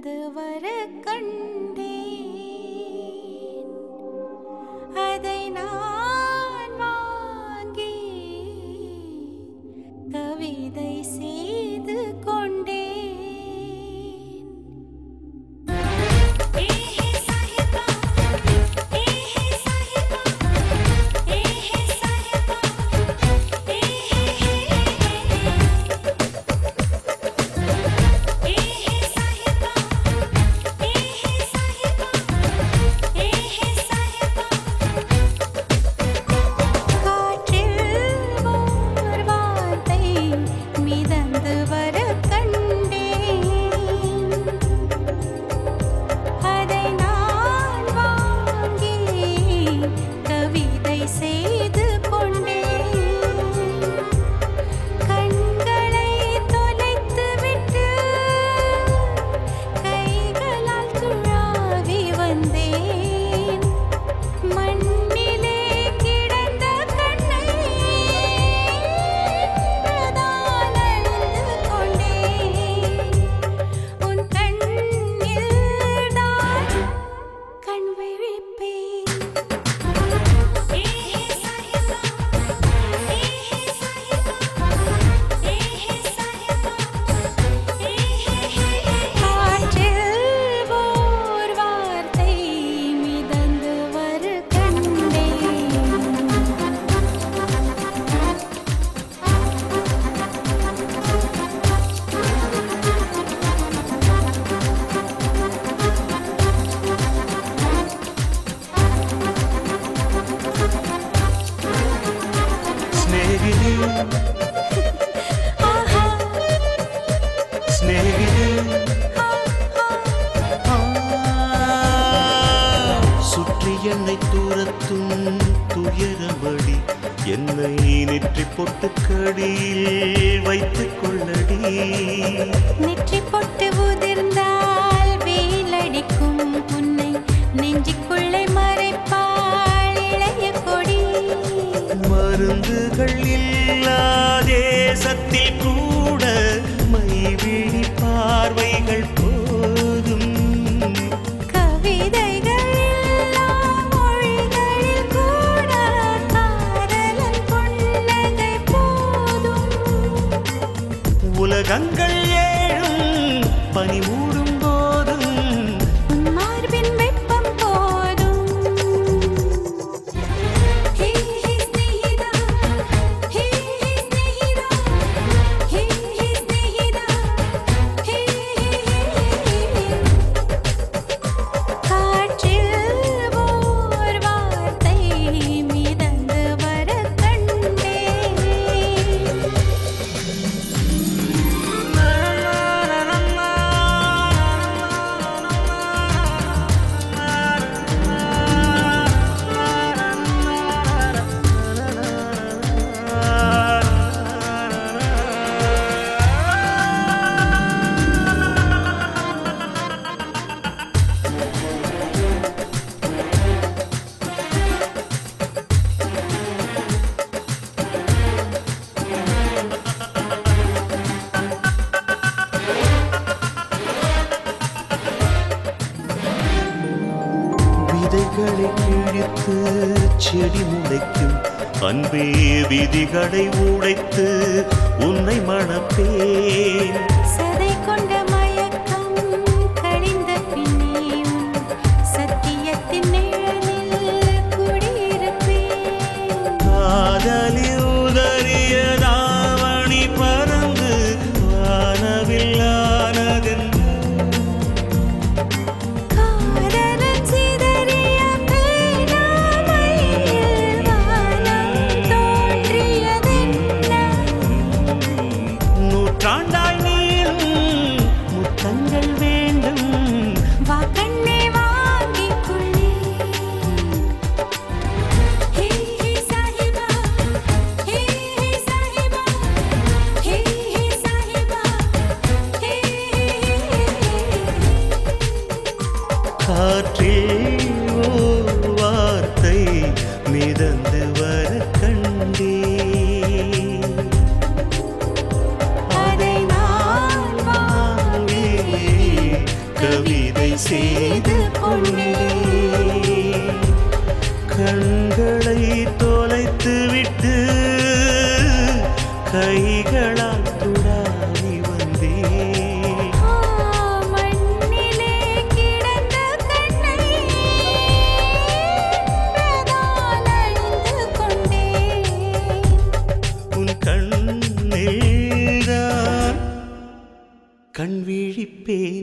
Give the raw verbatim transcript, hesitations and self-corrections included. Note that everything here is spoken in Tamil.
மிதந்து வர கண்டேன். அதை நான் வாங்கி கவிதை செய்து கொண்டேன். சுற்றி என்னை தூரத்தும் துயரமடி, என்னை நெற்றி பொட்டு கடியில் வைத்துக் கொள்ளடி. நெற்றி பொட்டு உதிர்ந்தால் வேலடிக்கும், உன்னை நெஞ்சுக்குள்ளே மறைப்பாள் இளைய கொடி. மருந்துகள் இல்லா தேசத்தில் கூட மைவிழி பார்வைகள் போதும். கவிதைகள் இல்லா மொழிகளில் கூட காதலன் புன்னகை போதும். உலகங்கள் ஏழும் பனி மூடும் போதும் உன் மார்பின் வெப்பம் போதும். ஹே ஹே ஸ்நேகிதா, ஹே ஹே ஸ்நேகிதா, ஹே ஹே ஸ்நேகிதா, ஹே ஹே. காற்றில் ஓர் வார்த்தை மிதந்து வர கண்டேன். விதைகளை கிழித்து செடி முளைக்கும், அன்பே விதிகளை உடைத்து உன்னை மணப்பேன். சதை கொண்ட மயக்கம் கழிந்த பின்னே உன் சத்தியத்தின் நிழலில் குடியிருப்பேன். காதலில் உதறிய தாவணி பறந்து வானவில் ஆனதென்று. காதலன் சிதறிய பேராமையில் வானம் தோன்றியதென்ன. நூற்றாண்டாய் நீளும் முத்தங்கள் வேண்டும். வா கண்ணே வாங்கிக் கொள்ளேன். ஹே ஹே சாஹிபா, ஹே ஹே சாஹிபா, ஹே ஹே சாஹிபா, ஹே ஹே. காற்றில் ஓர் வார்த்தை மிதந்து வர கண்டேன். அதை நான் வாங்கி கவிதை செய்து கொண்டேன். கண்களை தொலைத்து விட்டு கைகளால் துடாவி வந்தேன். ஆ, மண்ணிலே கிடந்த கண்ணை பிரதால் அழிந்து கொண்டேன். உன் கண்ணில்தான் கண் விழிப்பேன்.